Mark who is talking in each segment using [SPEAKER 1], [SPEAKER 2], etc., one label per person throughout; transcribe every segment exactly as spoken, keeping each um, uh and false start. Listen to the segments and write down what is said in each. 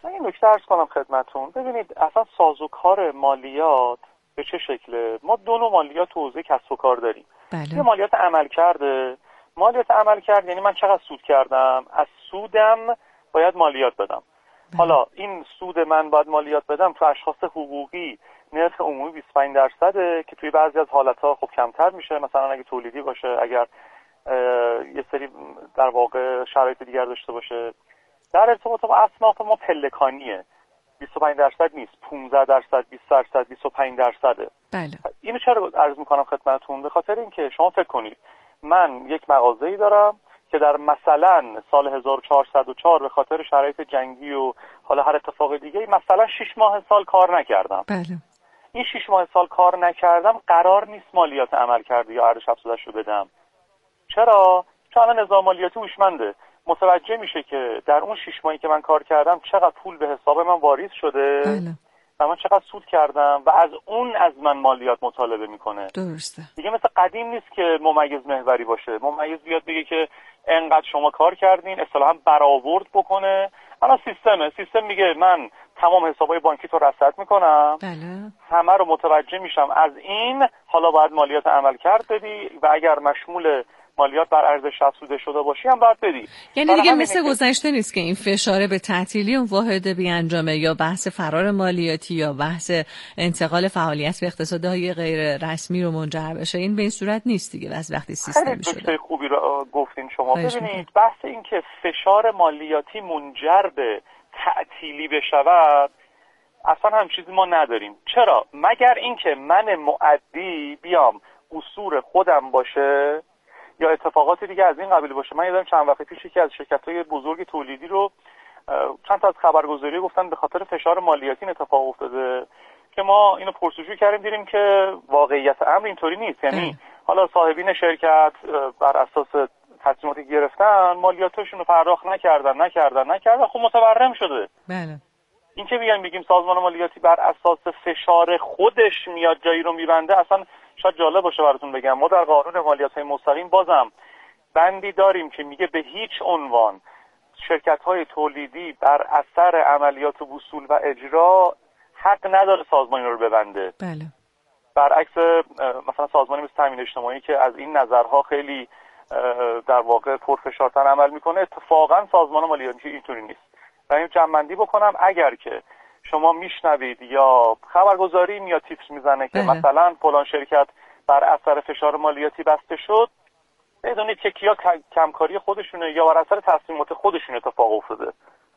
[SPEAKER 1] من این نکته عرض کنم خدمتون. ببینید اصلا سازوکار مالیات به چه شکله؟ ما دو نوع مالیات تو حوزه کسب و کار داریم.
[SPEAKER 2] بله.
[SPEAKER 1] یه مالیات عمل کرده. مالیات عمل کرد یعنی من چقدر سود کردم، از سودم باید مالیات بدم.
[SPEAKER 2] بله.
[SPEAKER 1] حالا این سود من باید مالیات بدم تو اشخاص حقوقی نرخ عمومی بیست و پنج درصده که توی بعضی از حالت‌ها خب کمتر میشه، مثلا اگه تولیدی باشه، اگر یه سری در واقع شرایط دیگر داشته باشه. در ارتباط با اصناف ما پلکانیه، بیست و پنج درصد نیست، پانزده درصد، بیست درصد، بیست و پنج درصده.
[SPEAKER 2] بله.
[SPEAKER 1] اینو چرا عرض میکنم خدمتتون؟ به خاطر اینکه شما فکر کنید من یک مغازه‌ای دارم که در مثلا سال هزار و چهارصد و چهار به خاطر شرایط جنگی و حالا هر اتفاق دیگه مثلا شش ماه سال کار نکردم.
[SPEAKER 2] بله.
[SPEAKER 1] این شش ماه سال کار نکردم قرار نیست مالیات عمل کرده یا ارزش افزوده‌اش رو بدم. چرا؟ چون الان نظام مالیاتی هوشمنده، متوجه میشه که در اون شش ماهی که من کار کردم چقدر پول به حساب من واریز شده.
[SPEAKER 2] بله.
[SPEAKER 1] و من چقدر سود کردم و از اون از من مالیات مطالبه میکنه.
[SPEAKER 2] درسته.
[SPEAKER 1] دیگه مثل قدیم نیست که ممیز محوری باشه، ممیز بیاد بگه که انقدر شما کار کردین، اصطلاحاً برآورد بکنه. الان سیستمه، سیستم میگه من تمام حسابای بانکی تو رصد میکنم.
[SPEAKER 2] بله.
[SPEAKER 1] همه رو متوجه میشم، از این حالا باید مالیات عمل کرد بدی و اگر مشمول مالیات بر ارزش افزوده شده باشی هم باید بدی.
[SPEAKER 2] یعنی دیگه مثل گذشته نیست که این فشار به تعطیلی اون واحد بیانجامه یا بحث فرار مالیاتی یا بحث انتقال فعالیت به اقتصادهای غیر رسمی رو منجر بشه. این به این صورت نیست دیگه از وقتی سیستمی شده.
[SPEAKER 1] خیلی خوبی رو گفتین شما. ببینید بحث این که فشار مالیاتی منجر به تعطیلی بشود اصلا هم چیزی ما نداریم. چرا؟ مگر اینکه من مؤدی بیام قصور خودم باشه یا اتفاقات دیگه از این قبیل باشه. من یادم چند وقت پیش یکی از شرکت‌های بزرگ تولیدی رو چند تا از خبرگزاری گفتن به خاطر فشار مالیاتی اتفاق افتاده که ما اینو پرسجو کردیم، دیدیم که واقعیت امر اینطوری نیست. یعنی حالا صاحبین شرکت بر اساس تصمیماتی گرفتن مالیاتشون رو پرداخت نکردن نکردن نکردن خب متورم شده.
[SPEAKER 2] بله.
[SPEAKER 1] این که بیان بگیم سازمان مالیاتی بر اساس فشار خودش میاد جایی رو میبنده، اصلا شاید جالب باشه براتون بگم ما در قانون مالیات‌های مستقیم بازم بندی داریم که میگه به هیچ عنوان شرکت‌های تولیدی بر اثر عملیات وصول و اجرا حق نداره سازمان رو ببنده.
[SPEAKER 2] بله.
[SPEAKER 1] برعکس مثلا سازمانی مثل تامین اجتماعی که از این نظرها خیلی در واقع پرفشارتر عمل میکنه، اتفاقا سازمان مالیاتی اینطوری نیست. و این جمع‌بندی بکنم اگر که شما میشنوید یا خبرگزاری میاد تیتر میزنه که
[SPEAKER 2] بله.
[SPEAKER 1] مثلا فلان شرکت بر اثر فشار مالیاتی بسته شد، بدونید که کیا کمکاری خودشونه یا بر اثر تصمیمات خودشون اتفاق افتاده.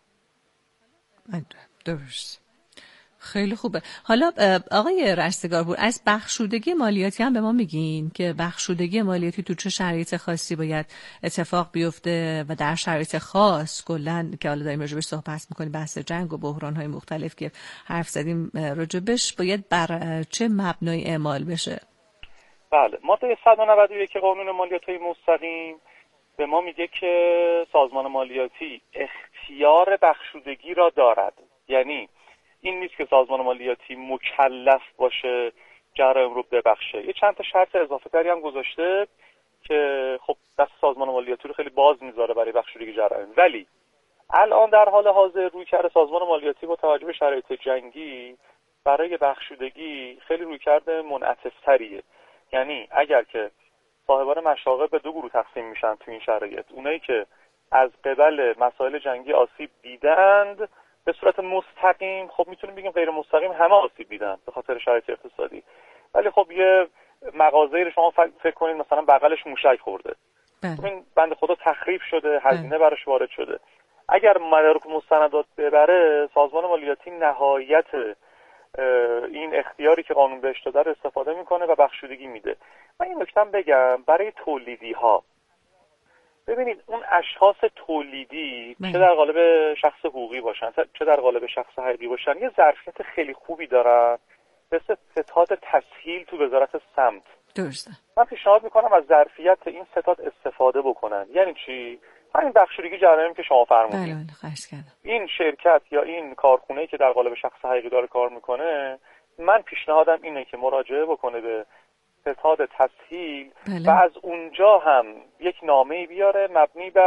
[SPEAKER 2] درست. خیلی خوبه. حالا آقای رستگارپور از بخشودگی مالیاتی هم به ما میگین که بخشودگی مالیاتی تو چه شرایط خاصی باید اتفاق بیفته و در شرایط خاص کلا که حالا داریم راجبش صحبت میکنیم، بحث جنگ و بحران‌های مختلف که حرف زدیم راجبش، باید بر چه مبنای اعمال بشه؟
[SPEAKER 1] بله، ماده صد و نود و یک قانون مالیات‌های مستقیم به ما میگه که سازمان مالیاتی اختیار بخشودگی را دارد. یعنی این نیست که سازمان مالیاتی مکلف باشه جرایم رو ببخشه. یه چند تا شرط اضافه تری هم گذاشته که خب دست سازمان مالیاتی رو خیلی باز میذاره برای بخشودگی جرایم. ولی الان در حال حاضر رویکرد سازمان مالیاتی با توجه به شرایط جنگی برای بخشودگی خیلی رویکرد منعطف‌تریه. یعنی اگر که صاحبان مشاغل به دو گروه تقسیم میشن تو این شرایط، اونایی که از قبل مسائل جنگی آسیب دیدند به صورت مستقیم، خب میتونیم بگیم غیر مستقیم همه آسیب دیدن به خاطر شرایط اقتصادی، ولی خب یه مغازه‌ای رو شما فکر کنید مثلا بغلش موشک خورده، این بنده خدا تخریب شده، هزینه براش وارد شده. اگر مدارک مستندات ببره، سازمان مالیاتی نهایت این اختیاری که قانون بهش داده رو استفاده میکنه و بخشودگی میده. من این نکته بگم برای تولیدی ها، ببینید اون اشخاص تولیدی
[SPEAKER 2] مه.
[SPEAKER 1] چه در قالب شخص حقوقی باشن چه در قالب شخص حقیقی باشن یه ظرفیت خیلی خوبی دارن، مثل ستاد تسهیل تو وزارت سمت.
[SPEAKER 2] درسته.
[SPEAKER 1] من پیشنهاد میکنم از ظرفیت این ستاد استفاده بکنن. یعنی چی؟ همین بخشودگی جرایم که شما فرمودید.
[SPEAKER 2] بله خرج کردم.
[SPEAKER 1] این شرکت یا این کارخونه‌ای که در قالب شخص حقیقی داره کار میکنه، من پیشنهادم اینه که مراجعه بکنه به ستاد تسهیل
[SPEAKER 2] بله.
[SPEAKER 1] و از اونجا هم یک نامه‌ای بیاره مبنی بر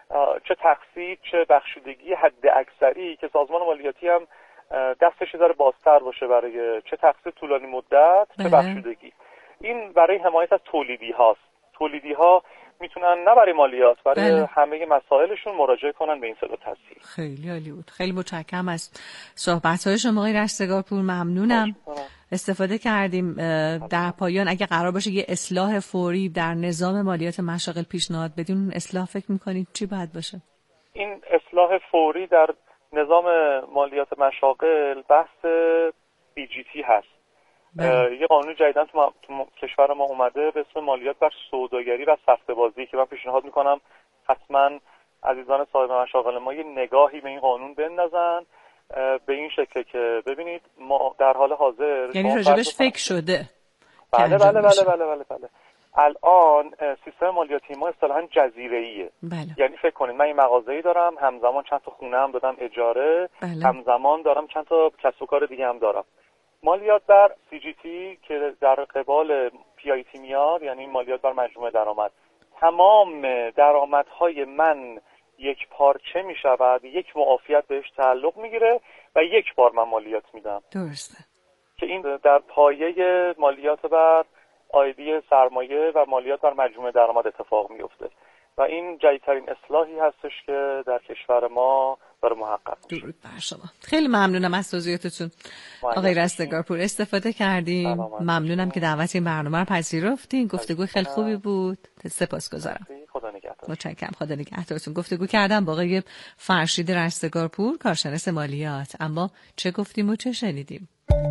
[SPEAKER 1] چه تقسیط چه بخشودگی حد اکثری که سازمان مالیاتی هم دستش یه ذره بازتر باشه برای چه تقسیط طولانی مدت چه بخشودگی. این برای حمایت از تولیدی هاست. تولیدی ها میتونن نه برای مالیات برای بله. همه مسائلشون مراجعه کنن به این صدا تصحیح.
[SPEAKER 2] خیلی عالی بود. خیلی متشکرم از صحبت‌های شما آقای رستگارپور. ممنونم. استفاده کردیم. در پایان اگه قرار باشه یه اصلاح فوری در نظام مالیات مشاغل پیشنهاد بدین، اون اصلاح فکر می‌کنید چی باید باشه؟
[SPEAKER 1] این اصلاح فوری در نظام مالیات مشاغل بحث بی جی تی هست. یه قانون جدیدن تو, ما، تو کشور ما اومده به اسم مالیات بر سوداگری و سفته بازی که من پیشنهاد میکنم حتما عزیزان صاحب مشاغل ما یه نگاهی به این قانون بندازن، به این شکل که ببینید ما در حال حاضر
[SPEAKER 2] یعنی راجبش فکر شده.
[SPEAKER 1] بله بله بله بله بله بله الان سیستم مالیاتی ما اصطلاحاً جزیره‌ایه.
[SPEAKER 2] بله.
[SPEAKER 1] یعنی فکر کنید من این مغازه‌ای دارم، همزمان چند تا خونه هم دادم اجاره،
[SPEAKER 2] بله.
[SPEAKER 1] همزمان دارم چند تا کسب و کار دیگه هم دارم. مالیات بر سی جی تی که در قبال پی آی تی میاد، یعنی مالیات بر مجموع درآمد، تمام درآمدهای من یک پارچه می شود، یک معافیت بهش تعلق میگیره و یک بار من مالیات میدم.
[SPEAKER 2] درسته.
[SPEAKER 1] که این در پایه مالیات بر آیدی سرمایه و مالیات بر مجموع درآمد اتفاق میفته و این جدیدترین اصلاحی هستش که در کشور ما داره محقق میشه.
[SPEAKER 2] درود بر شما. خیلی ممنونم از توضیحاتتون آقای رستگارپور. استفاده کردیم. ممنونم که دعوت این برنامه رو پذیرفتین. گفتگو خیلی خوبی بود. سپاسگزارم.
[SPEAKER 1] خدا نگهدار.
[SPEAKER 2] متشکرم. خدا نگهدارتون. گفتگو کردم با آقای فرشید رستگارپور، کارشناس مالیات. اما چه گفتیم و چه شنیدیم؟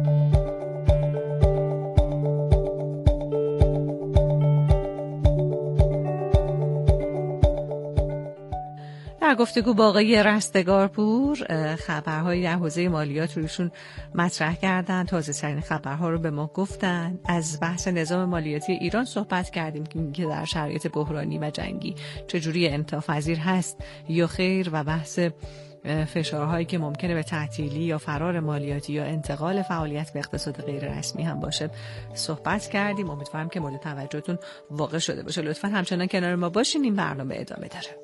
[SPEAKER 2] در گفتگو با آقای رستگارپور خبرهایی در حوزه مالیات رویشون مطرح کردن، تازه ترین خبرها رو به ما گفتن. از بحث نظام مالیاتی ایران صحبت کردیم که در شرایط بحرانی و جنگی چجوری انعطاف‌پذیر هست یا خیر، و بحث فشارهایی که ممکنه به تعطیلی یا فرار مالیاتی یا انتقال فعالیت به اقتصاد غیر رسمی هم باشه صحبت کردیم. امیدوارم که مورد توجهتون واقع شده باشه. لطفاً همچنان کنار ما باشین. این برنامه ادامه داره.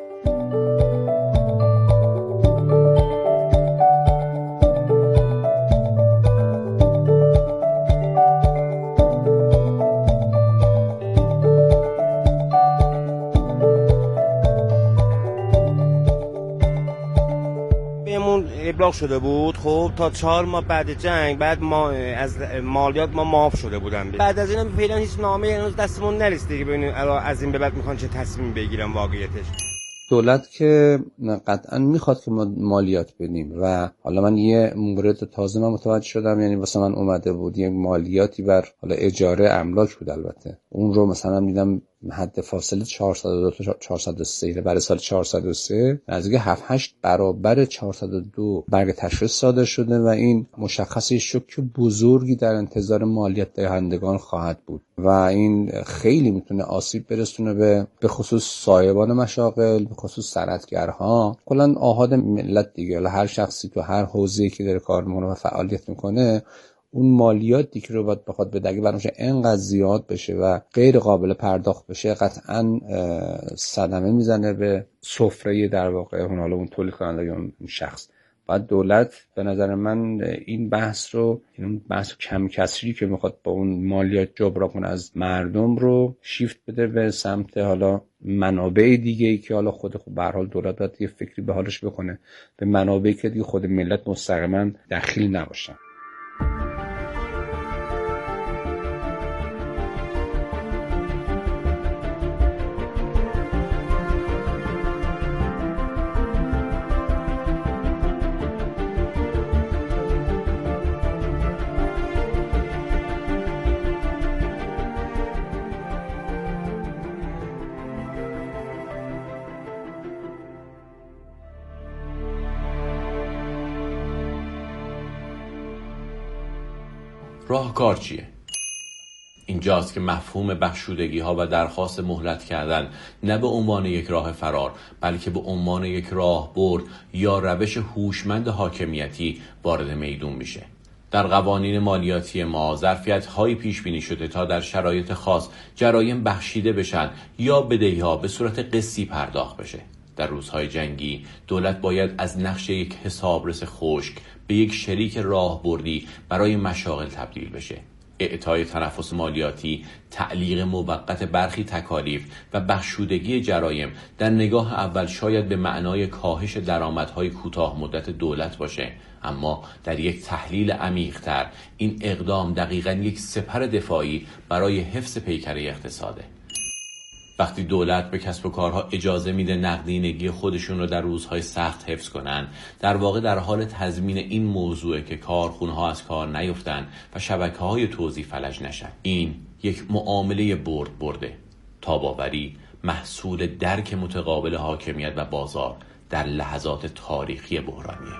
[SPEAKER 3] ابلاغ شده بود. خب تا چهار ماه بعد جنگ بعد ما از مالیات ما معاف شده بودن. بعد از اینا فعلا هیچ نامه هنوز دستمون نرسیده که ببینیم از این به بعد میخوان چه تصمیم بگیرن واقعیتش.
[SPEAKER 4] دولت که قطعا میخواد که ما مالیات بدیم و حالا من یه مورد تازه من متوجه شدم، یعنی واسه من اومده بود یه مالیاتی بر حالا اجاره املاک بود، البته اون رو مثلا دیدم حد فاصله چهارصد و دو تا چهارصد و سه برای سال چهارصد و سه نزدیک هفت هشت برابر چهارصد و دو برگ تشخیص صادر شده و این مشخص شوک بزرگی در انتظار مالیات دهندگان خواهد بود و این خیلی میتونه آسیب برسونه به به خصوص صاحبان مشاغل، به خصوص صنعتگرها، کلا آحاد ملت دیگه. هر شخصی تو هر حوزه‌ای که داره کار میکنه و فعالیت میکنه، اون مالیاتی که رو باید بخواد بده اگه برامش اینقدر زیاد بشه و غیر قابل پرداخت بشه، قطعاً صدمه میزنه به سفره در واقع اون حالا اون تولید کننده یا اون شخص. بعد دولت به نظر من این بحث رو، این بحث کم کسری که میخواد با اون مالیات جبران کنه از مردم رو شیفت بده به سمت حالا منابع دیگه ای که حالا خود خود به هر حال دولت باید یه فکری به حالش بکنه، به منابعی که دیگه خود ملت مستقیما دخیل نباشن.
[SPEAKER 5] راهکار چیه؟ اینجاست که مفهوم بخشودگی ها و درخواست مهلت کردن نه به عنوان یک راه فرار، بلکه به عنوان یک راه برد یا روش هوشمند حاکمیتی وارد میدون میشه. در قوانین مالیاتی ما ظرفیت هایی پیش بینی شده تا در شرایط خاص جرایم بخشیده بشن یا بدهی ها به صورت قسطی پرداخت بشه. در روزهای جنگی دولت باید از نقش یک حسابرس خشک به یک شریک راهبردی برای مشاغل تبدیل بشه. اعطای تنفس مالیاتی، تعلیق موقت برخی تکالیف و بخشودگی جرایم در نگاه اول شاید به معنای کاهش درآمدهای کوتاه مدت دولت باشه، اما در یک تحلیل عمیق‌تر این اقدام دقیقاً یک سپر دفاعی برای حفظ پیکره اقتصاده. وقتی دولت به کسب و کارها اجازه میده نقدینگی خودشون رو در روزهای سخت حفظ کنن، در واقع در حال تضمین این موضوعه که کارخونه‌ها از کار نیفتن و شبکه‌های توزیع فلج نشن. این یک معامله برد برده. تاباوری محصول درک متقابل حاکمیت و بازار در لحظات تاریخی بحرانیه.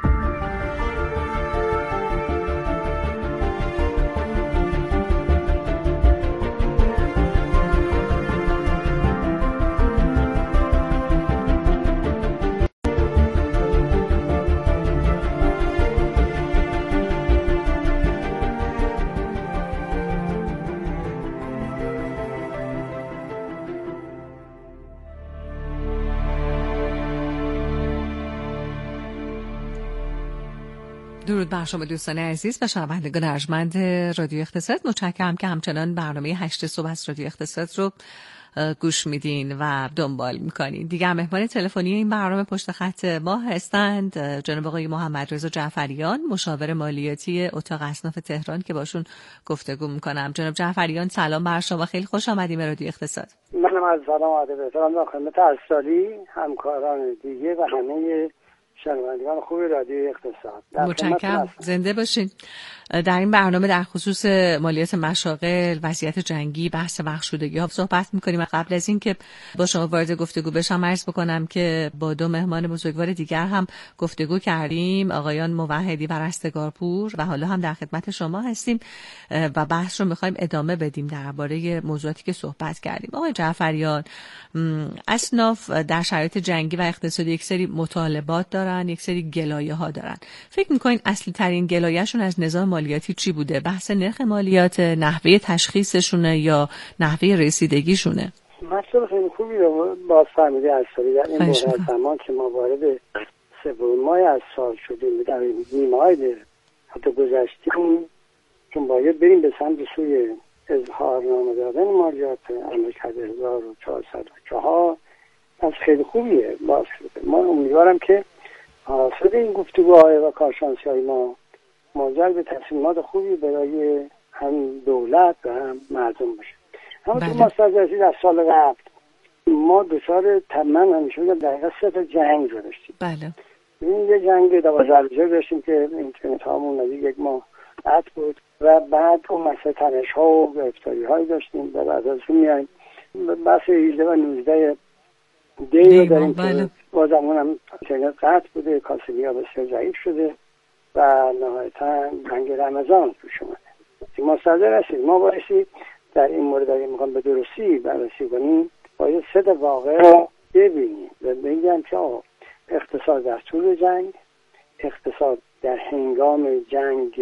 [SPEAKER 2] درود بر شما دوستان عزیز و شنوندگان ارجمند رادیو اقتصاد. متشکرم که همچنان برنامه هشت صبح از رادیو اقتصاد رو گوش میدین و دنبال میکنین. دیگر مهمان تلفنی این برنامه پشت خط ما هستند جناب آقای محمد رضا جعفریان، مشاور مالیاتی اتاق اصناف تهران که باشون گفتگو میکنم. جناب جعفریان سلام بر شما، خیلی خوش آمدیم به رادیو اقتصاد.
[SPEAKER 6] منم از سلام و ادب احترام خدمت ارسالی، همکاران دیگه و همه شنوندگان خوب رادیو اقتصاد.
[SPEAKER 2] متشکرم، زنده باشین. در این برنامه در خصوص مالیات مشاغل، وضعیت جنگی، بحث بخشودگی ها صحبت می‌کنیم. قبل از این که با شما وارد گفتگو بشم عرض بکنم که با دو مهمان بزرگوار دیگر هم گفتگو کردیم، آقایان موحدی و رستگارپور، و حالا هم در خدمت شما هستیم و بحث رو می‌خوایم ادامه بدیم درباره موضوعاتی که صحبت کردیم. آقای جعفریان، اصناف در شرایط جنگی و اقتصادی یک سری مطالبات دارن، یک سری گلایه‌ها دارن. فکر می‌کنین اصلی ترین گلایه‌شون از نظام مالیاتی چی بوده؟ بحث نرخ مالیات، نحوه تشخیصشونه یا نحوه رسیدگیشونه؟
[SPEAKER 6] مسئله خیلی خوبی رو باز فهمیده ارسالی. در این مورد زمان که ما وارد سوم ماه از سال شدیم، در نیمه های حتی گذشتیم، چون باید بریم به سمت سوی اظهارنامه دادن مالیات عملکرد هزار و چهارصد و چهار، از خیلی خوبیه باز شده. ما امیدوارم که حاصل این گفتگوهای و کارشناسی‌های ما منجر به تصمیمات خوبی برای هم دولت و هم مردم باشه. اما تو مستجرسی در سال قبل ما دچار من همیشه میگم دقیقا سه تا جنگ رو داشتیم.
[SPEAKER 2] بله.
[SPEAKER 6] این یه جنگ دوازده روزه داشتیم که اینترنت هامون نزدیک یک ماه قطع بود و بعد اون مسئله تنش ها و گرفتاری هایی داشتیم و بعد از اون میایم بحث هجده و نوزده دی رو داریم که بازمون هم اینترنت قطع بوده، کاسبی ها بسیار ضعیف شده و نهایتا جنگ رمضان پیش اومده. مستحضر هستید ما بایستی در این مورد اگه میخوام به درستی بررسی کنیم باید سه تا واقع رو ببینیم و بگیم که اقتصاد در طول جنگ، اقتصاد در هنگام جنگ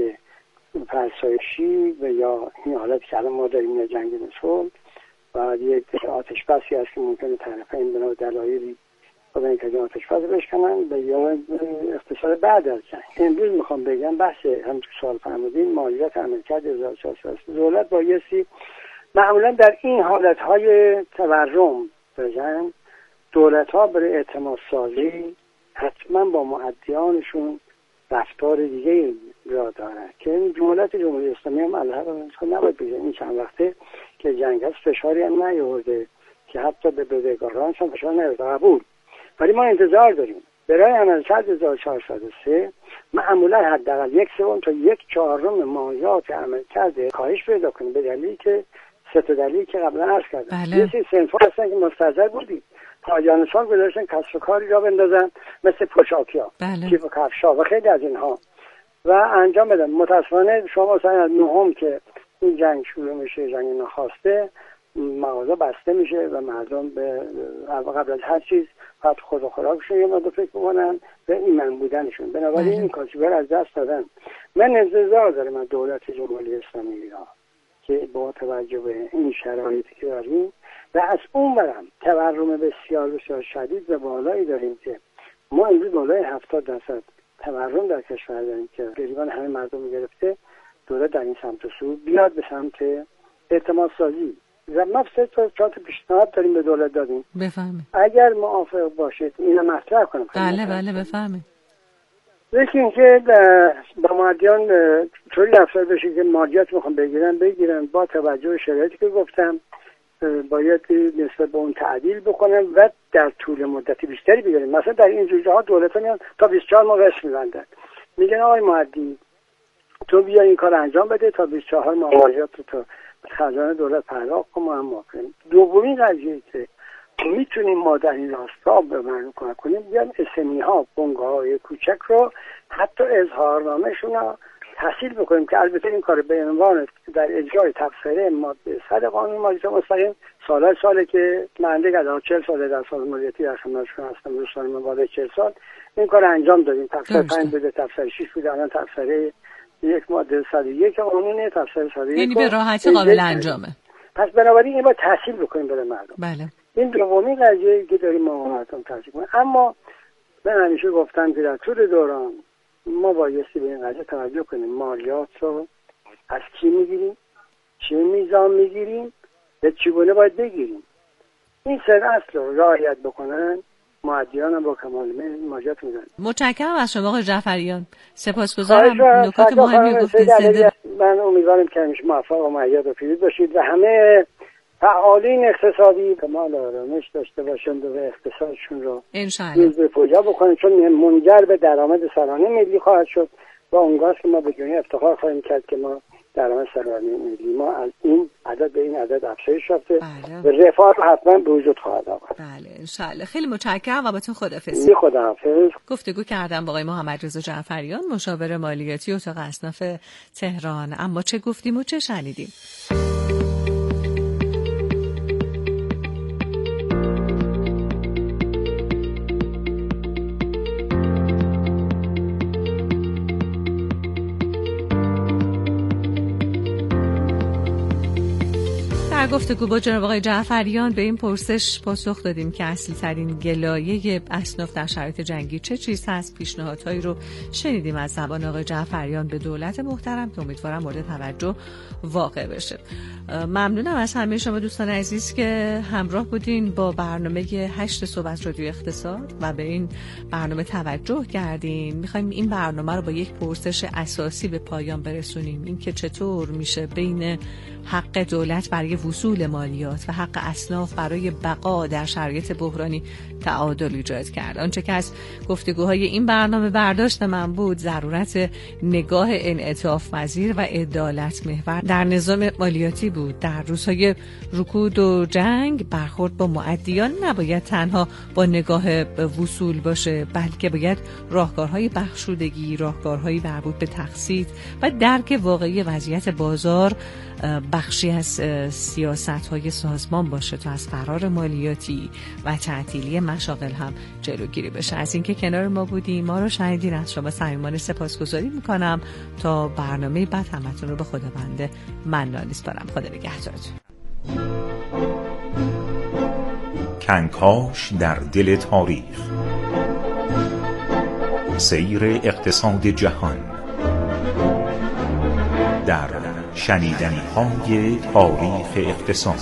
[SPEAKER 6] فرسایشی و یا این حالت که الان ما داریم این جنگ صلح و یک آتش بسی هست که ممکنه طرفین بنا دلایلی خدا این که آتش بس بشکنن به یا اقتصاد بعد از جنگ. امروز میخوام بگم بحث هم تو سال فهمیدین مالیات عملکرد هزار و چهارصد. دولت بایستی معمولا در این حالتهای تورم بزن دولت ها برای اعتماد سازی حتما با مؤدیانشون رفتار دیگه را دارن که این دولت جمهوری اسلامی هم الحق نباید بگه این چند وقته که جنگ هست فشاری هم نیورده که حتی به بدهکاران هم فشار نیورده قبول، ولی ما انتظار داریم برای عملکرد هزار و چهارصد و سه معمولا حداقل یک سوم تا یک چهارم مالیات عملکرد کاهش پیدا کنه به دلیلی که سه تا دلیلی که قبلا عرض کردم.
[SPEAKER 2] بله.
[SPEAKER 6] یه سری صنف‌ها هستن که مستحضر بودیم پایان سال گذاشتن کسب و کاری را بندازن مثل پوشاکی‌ها،
[SPEAKER 2] بله.
[SPEAKER 6] کیف و کفش‌ها و خیلی از اینها و انجام بدن. متاسفانه شما مثلا از نهم که این جنگ شروع میشه، جنگ ناخواسته، مغازه بسته میشه و مردم به قبل از هر چیز باید خود و خوراکشون یه مقدار فکر بکنن به ایمن بودنشون. بنابراین این کاسبگر از دست دادن. من انتظار دارم از دولت جمهوری اسلامی ایران که با توجه به این شرایطی که داریم و از اون برم تورم بسیار بسیار شدید و بالایی داریم که ما امروز بالای هفتاد درصد تورم در کشور داریم که گریبان همه مردم گرفته. دولت در این سمت و سو بیاد به سمت اعتماد سازی و ما سه تا چهار تا پیشنهاد داریم به دولت دادیم.
[SPEAKER 2] بفهمید.
[SPEAKER 6] اگر موافق باشید اینو مطرح کنم.
[SPEAKER 2] بله بله بفهمید.
[SPEAKER 6] یکی اینکه با مادیان طوری رفتار بشه که مالیات میخوام بگیرن بگیرن با توجه به شرایطی که گفتم باید نسبت به اون تعدیل بکنن و در طول مدتی بیشتری بگیرن. مثلا در این جوجه ها دولت ها میان تا بیست و چهار ماه قسط میبندن، میگن آقای مادی تو بیا این کار انجام بده تا بیست و چهار ماه مالیات رو تا خزانه دولت پرداخت کن ما هم کنیم. دومین قضیه که میتونیم ما در این راستا به مردم کمک کنیم بیان اسمی ها بنگاه های کوچک رو حتی اظهارنامه‌شون رو تحصیل بکنیم که البته این کار به عنوان در اجرای تفسیر ماده صد قانون مالیات مستقیم سال ساله که منده گذار چهل ساله در سال مالیاتی در خدمتشون هستم دوستان مباده چهل سال این کار انجام دادیم. تفسیر پنج بوده تفسیر شش بوده الان تفسیر یک ماده صد و یک قانون تفسیر صد و یک
[SPEAKER 2] یعنی به راحتی قابل انجامه.
[SPEAKER 6] پس بنابراین این باید تحصیل بکنیم برای مردم.
[SPEAKER 2] بله. این
[SPEAKER 6] دومین قضیه که داریم ما مردم تحصیل کنیم. اما من همیشه گفتم که در طول دوران ما بایستی به این قضیه توجه کنیم مالیات رو از کی میگیریم، چه میزان میگیریم و چگونه باید بگیریم. این سه اصل رو رعایت بکنن معدیان هم با کمال میل مالیات میدن.
[SPEAKER 2] متشکرم از شما آقای جعفریان. سپاسگزارم. نکات مهمی گفتید.
[SPEAKER 6] من امیدوارم که همیشه موفق و مؤید و پیروز باشید و همه فعالین اقتصادی کمال آرامش داشته باشند و اقتصادشون رو
[SPEAKER 2] انشاءالله
[SPEAKER 6] به پویا بکنن چون منجر به درآمد سالانه ملی خواهد شد و اونگاه که ما به دنیا افتخار خواهیم کرد که ما درآمد سالانه ملی ما از این عدد به این عدد افزایش یافته و رفاه حتما به وجود خواهد آمد.
[SPEAKER 2] بله انشاءالله. خیلی متشکرم و باتون خداحافظ.
[SPEAKER 6] خداحافظ.
[SPEAKER 2] گفتگو کردم با آقای محمد رضا جعفریان مشاور مالیاتی اتاق اصناف تهران. اما چه گفتیم و چه شنیدیم؟ در گفتگو با جناب آقای جعفریان به این پرسش پاسخ دادیم که اصلی ترین گلایه اصناف در شرایط جنگی چه چیز هست. پیشنهادهایی رو شنیدیم از زبان آقای جعفریان به دولت محترم که امیدوارم مورد توجه واقع بشه. ممنونم از همه شما دوستان عزیز که همراه بودین با برنامه هشت صبح از رادیو اقتصاد و به این برنامه توجه کردین. میخوایم این برنامه رو با یک پرسش اساسی به پایان برسونیم، این که چطور میشه بین حق دولت برای وصول مالیات و حق اصناف برای بقا در شرایط بحرانی تعادل ایجاد کرد. آنچه که از گفتگوهای این برنامه برداشت من بود ضرورت نگاه انعطاف پذیر و عدالت محور در نظام مالیاتی بود. در روزهای رکود و جنگ برخورد با مؤدیان نباید تنها با نگاه وصول باشه، بلکه باید راهکارهای بخشودگی، راهکارهای مربوط به تقسیط و درک واقعی وضعیت بازار بخشی از سیاست‌های سازمان باشه تا از فرار مالیاتی و تعطیلی مشاغل هم جلوگیری بشه. از اینکه کنار ما بودیم، ما رو شنیدین، از شما صمیمانه سپاسگزاری میکنم. تا برنامه بعد همتون رو به خداوند منان میسپارم. خدا نگهدارتون.
[SPEAKER 7] کنکاش در دل تاریخ، سیر اقتصاد جهان در شنیدنی های تاریخ اقتصاد.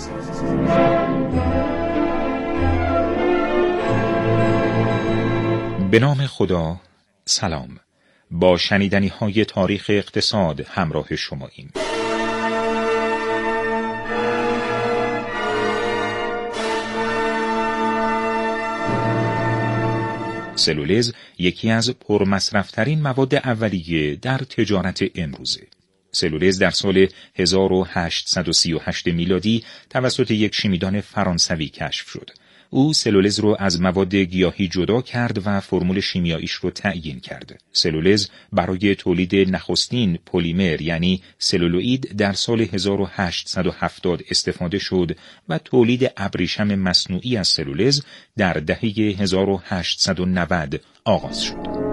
[SPEAKER 7] به نام خدا. سلام. با شنیدنی های تاریخ اقتصاد همراه شماییم. سلولز یکی از پرمصرف‌ترین مواد اولیه در تجارت امروزه. سلولز در سال هزار و هشتصد و سی و هشت میلادی توسط یک شیمیدان فرانسوی کشف شد. او سلولز رو از مواد گیاهی جدا کرد و فرمول شیمیاییش رو تعیین کرد. سلولز برای تولید نخستین پلیمر یعنی سلولوئید در سال هزار و هشتصد و هفتاد استفاده شد و تولید ابریشم مصنوعی از سلولز در دهه هزار و هشتصد و نود آغاز شد.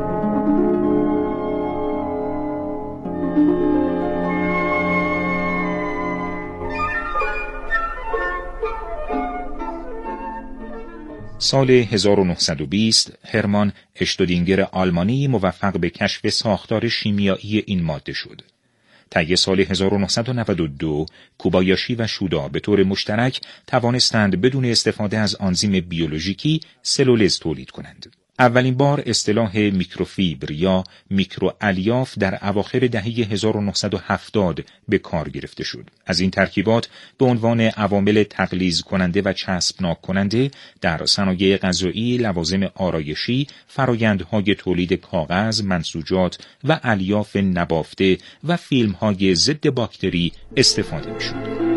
[SPEAKER 7] سال هزار و نهصد و بیست هرمان اشتودینگر آلمانی موفق به کشف ساختار شیمیایی این ماده شد. طی سال هزار و نهصد و نود و دو کوبایاشی و شودا به طور مشترک توانستند بدون استفاده از آنزیم بیولوژیکی سلولز تولید کنند. اولین بار اصطلاح میکروفیبر یا میکروالیاف در اواخر دهه هزار و نهصد و هفتاد به کار گرفته شد. از این ترکیبات به عنوان عوامل تغلیظ کننده و چسبناک کننده در صنایع غذایی، لوازم آرایشی، فرآیندهای تولید کاغذ، منسوجات و الیاف نبافته و فیلم‌های ضد باکتری استفاده می‌شد.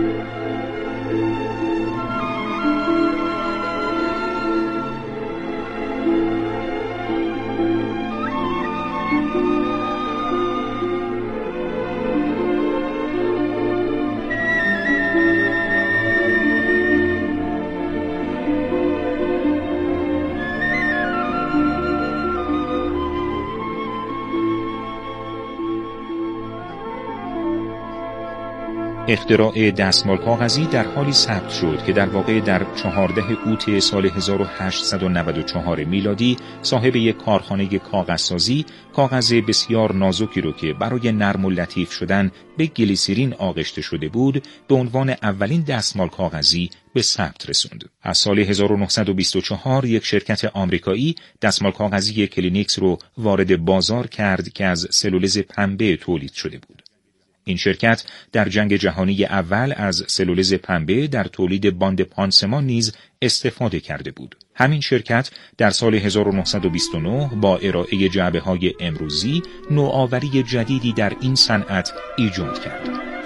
[SPEAKER 7] اختراع دستمال کاغذی در حالی ثبت شد که در واقع در چهاردهم اوت سال هزار و هشتصد و نود و چهار میلادی صاحب یک کارخانه کاغذسازی کاغذ بسیار نازکی رو که برای نرم و لطیف شدن به گلیسرین آغشته شده بود به عنوان اولین دستمال کاغذی به ثبت رسوند. از سال هزار و نهصد و بیست و چهار یک شرکت آمریکایی دستمال کاغذی کلینیکس رو وارد بازار کرد که از سلولز پنبه تولید شده بود. این شرکت در جنگ جهانی اول از سلولز پنبه در تولید باند پانسمان نیز استفاده کرده بود. همین شرکت در سال هزار و نهصد و بیست و نه با ارائه جعبه‌های امروزی نوآوری جدیدی در این صنعت ایجاد کرد.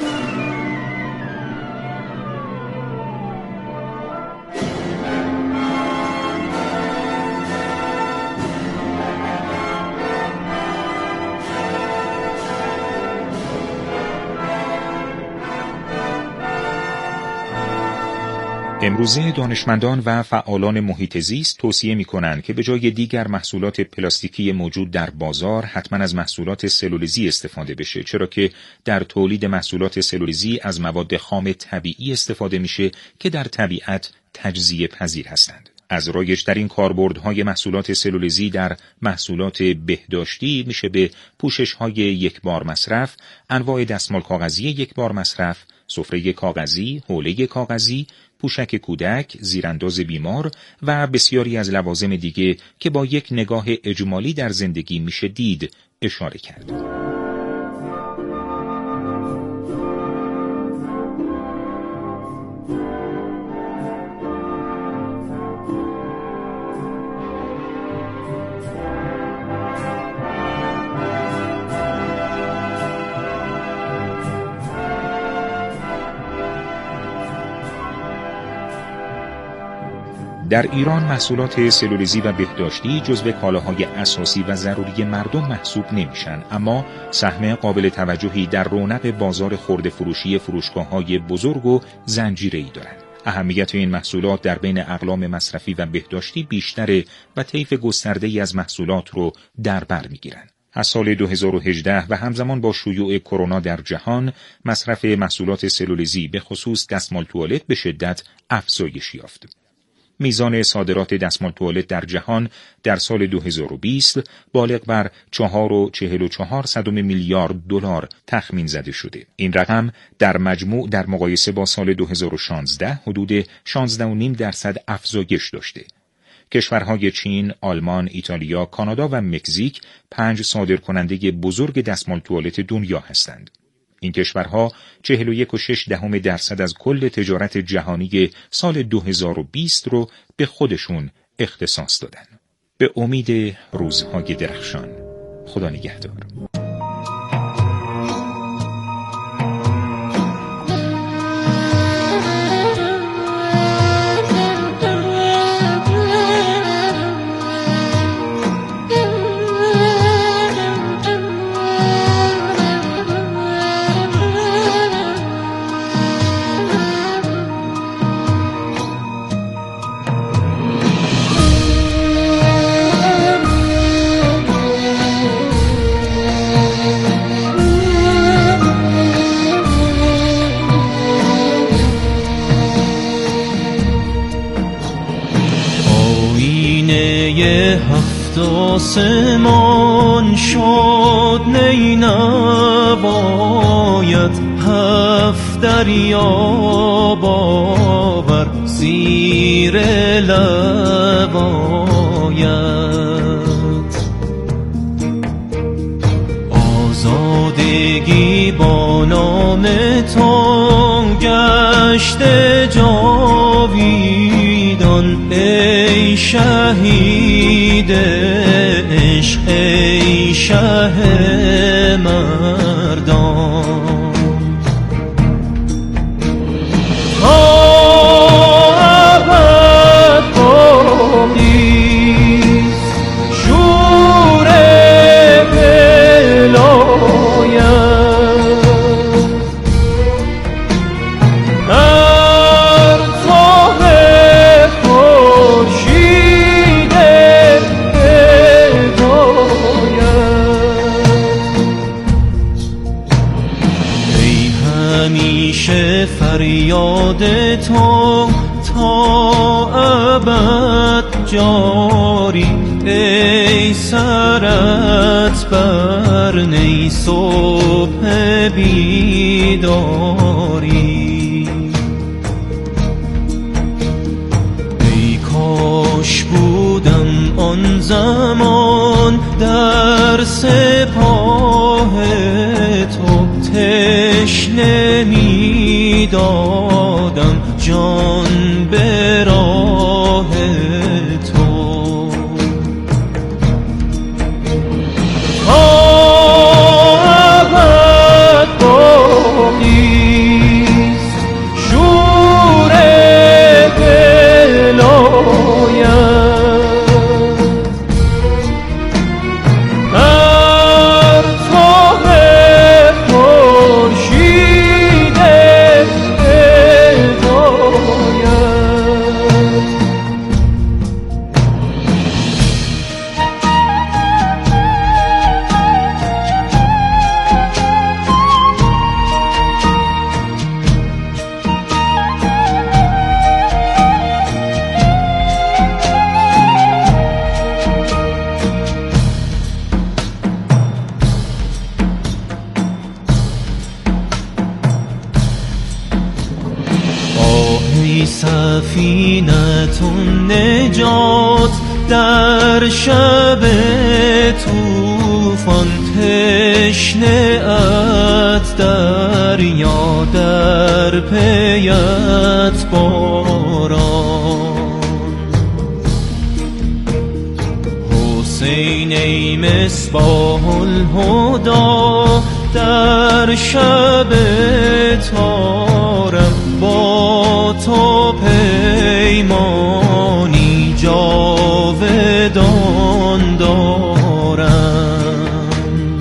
[SPEAKER 7] امروزه دانشمندان و فعالان محیط زیست توصیه می‌کنند که به جای دیگر محصولات پلاستیکی موجود در بازار حتما از محصولات سلولیزی استفاده بشه، چرا که در تولید محصولات سلولیزی از مواد خام طبیعی استفاده میشه که در طبیعت تجزیه پذیر هستند. از رایج‌ترین کاربردهای محصولات سلولیزی در محصولات بهداشتی میشه به پوشش‌های یک بار مصرف، انواع دستمال کاغذی یک بار مصرف، سفره کاغذی، حوله کاغذی، پوشک کودک، زیرانداز بیمار و بسیاری از لوازم دیگه که با یک نگاه اجمالی در زندگی میشه دید اشاره کرد. در ایران محصولات سلولیزی و بهداشتی جزو کالاهای اساسی و ضروری مردم محسوب نمیشن، اما سهم قابل توجهی در رونق بازار خرده فروشی فروشگاه‌های بزرگ و زنجیره‌ای دارند. اهمیت این محصولات در بین اقلام مصرفی و بهداشتی بیشتره و طیف گسترده‌ای از محصولات رو در بر می‌گیرند. از سال دو هزار و هجده و همزمان با شیوع کرونا در جهان، مصرف محصولات سلولیزی به خصوص دستمال توالت به شدت افزایش یافت. میزان صادرات دستمال توالت در جهان در سال دو هزار و بیست بالغ بر چهار و چهل و چهار صدم میلیارد دلار تخمین زده شده. این رقم در مجموع در مقایسه با سال دو هزار و شانزده حدود شانزده و نیم درصد افزایش داشته. کشورهای چین، آلمان، ایتالیا، کانادا و مکزیک پنج صادرکننده بزرگ دستمال توالت دنیا هستند. این کشورها چهل و یک و شش دهم درصد از کل تجارت جهانی سال دو هزار و بیست رو به خودشون اختصاص دادن. به امید روزهای درخشان. خدا نگهدار.
[SPEAKER 8] آسمان شد نینوایت، هفت دریا باور زیر لبایت. آزادگی با نام تو گشت جاویدان، ای شهید عشق، ای شه مردان. همیشه فریاد تو تا ابد جاری، ای سرت بر نی صبح بیداری. ای کاش بودم آن زمان در سپاه تو، تشنه می دادم جان به راه تو. آبد باقیست شور ولایت، بر راه خورشید هدایت. ای سفینة النجات در شب طوفان، تشنه ات دریا در پیت باران. حسین ای مصباح الهدی در شب تارم، با تو پیمانی جاودان دارم.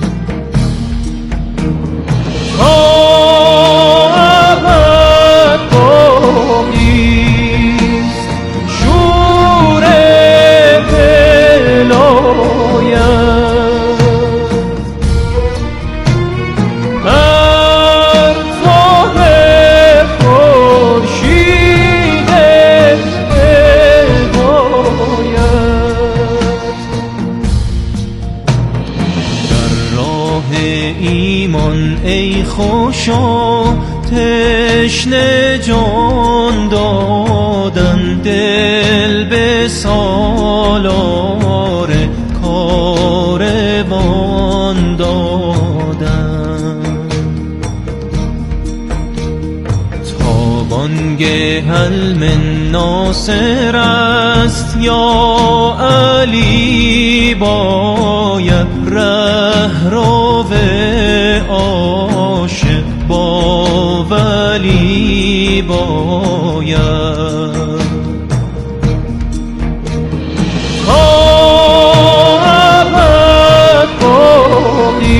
[SPEAKER 8] آمد باقیست شور ولایت، بر راه خورشید هدایت. در راه ایمان ای خوشا تشنه جان دادن، دل به سالار کاروان دادن. تابانگه هل من ناصر است یا علی، باید ره رو عاشق با ولی باید. آمد باقی